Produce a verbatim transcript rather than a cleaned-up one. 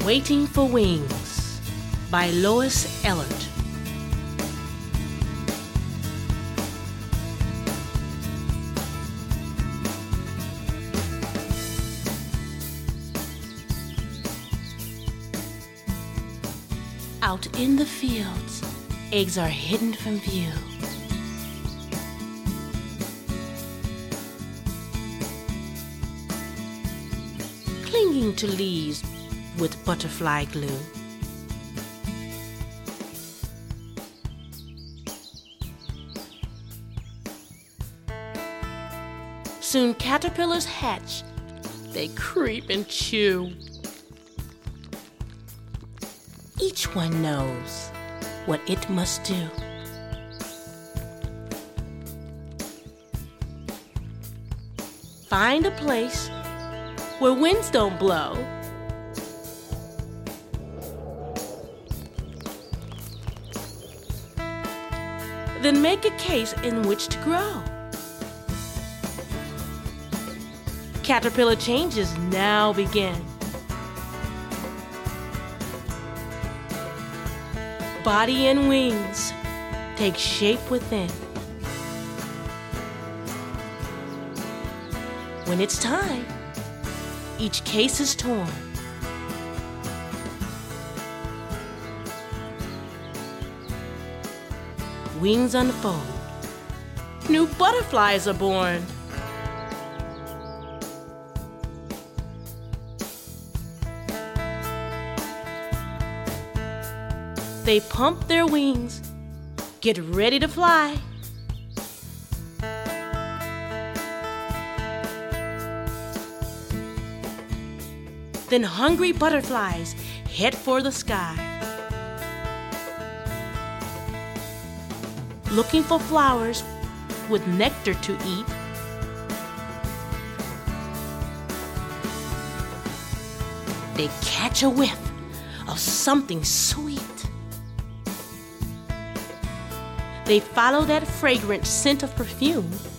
Waiting for Wings by Lois Ehlert. Out in the fields, eggs are hidden from view. Clinging to leaves with butterfly glue. Soon caterpillars hatch, they creep and chew. Each one knows what it must do. Find a place where winds don't blow. Then make a case in which to grow. Caterpillar changes now begin. Body and wings take shape within. When it's time, each case is torn. Wings unfold. New butterflies are born. They pump their wings, get ready to fly. Then hungry butterflies head for the sky, looking for flowers with nectar to eat. They catch a whiff of something sweet. They follow that fragrant scent of perfume